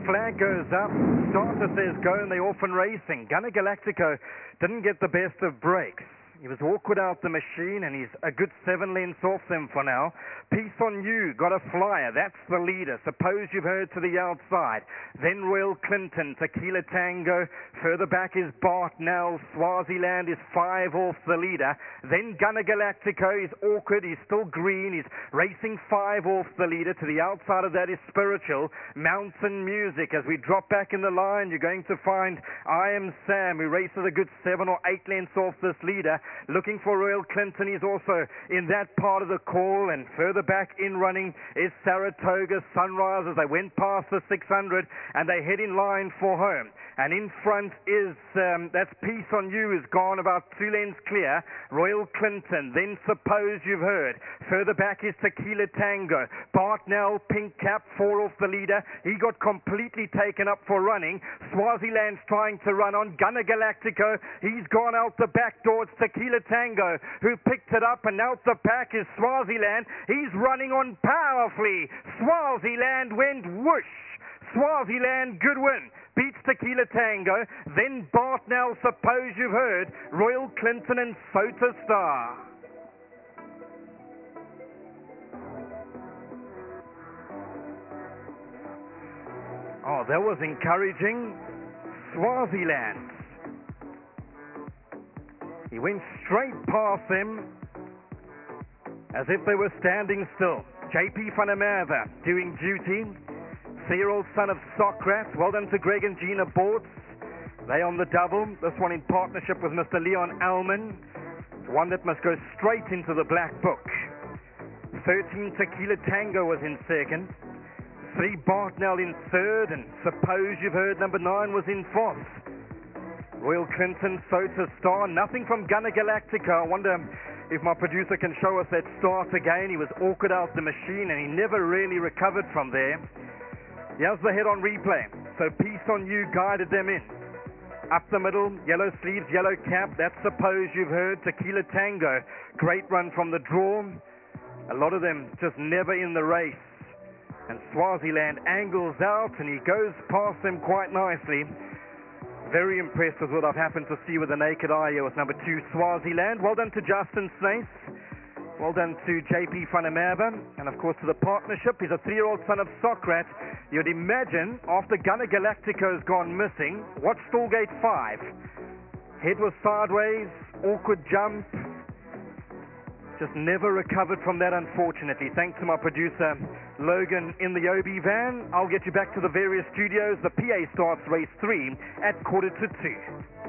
flag goes up. Starter says go, and they're off and racing. Gunner Galactico didn't get the best of breaks. He was awkward out the machine, and he's a good 7 lengths off them for now. Peace on You got a flyer. That's the leader. Suppose You've Heard to the outside. Then Royal Clinton, Tequila Tango. Further back is Bart Nell. Swaziland is 5 off the leader. Then Gunner Galactico is awkward. He's still green. He's racing 5 off the leader. To the outside of that is Spiritual. Mountain Music. As we drop back in the line, you're going to find I Am Sam, who races a good 7 or 8 lengths off this leader. Looking for Royal Clinton. He's also in that part of the call, and further back in running is Saratoga Sunrise as they went past the 600 and they head in line for home. And in front is, that's Peace on You, is gone about 2 lengths clear. Royal Clinton, then Suppose You've Heard. Further back is Tequila Tango. Bart Nell, Pink Cap, 4 off the leader. He got completely taken up for running. Swaziland's trying to run on. Gunner Galactico, he's gone out the back door. It's Tequila Tango who picked it up, and out the back is Swaziland. He's running on powerfully. Swaziland went whoosh. Swaziland, good win. Beats Tequila Tango. Then Bart Nell, Suppose You've Heard. Royal Clinton and Sota Star. Oh, that was encouraging. Swaziland. He went straight past them as if they were standing still. JP van der Merwe doing duty. 3-year-old son of Socrates. Well done to Greg and Gina Bortz. They on the double. This one in partnership with Mr. Leon Alman. One that must go straight into the black book. 13 Tequila Tango was in second. 3 Bart Nell in third. And Suppose You've Heard number 9 was in fourth. Royal Clinton, Sota Star. Nothing from Gunner Galactica. I wonder if my producer can show us that start again. He was awkward out the machine and he never really recovered from there. Here's the head on replay. So Peace on You guided them in. Up the middle, yellow sleeves, yellow cap. That's Suppose You've Heard. Tequila Tango. Great run from the draw. A lot of them just never in the race. And Swaziland angles out and he goes past them quite nicely. Very impressed with what I've happened to see with the naked eye here with number 2 Swaziland. Well done to Justin Snaith. Well done to JP van der Merwe. And of course to the partnership. He's a 3-year-old son of Socrates. You'd imagine after Gunner Galactico's gone missing, watch Stallgate 5. Head was sideways, awkward jump. Just never recovered from that, unfortunately. Thanks to my producer Logan in the OB van. I'll get you back to the various studios. The PA starts race 3 at 1:45.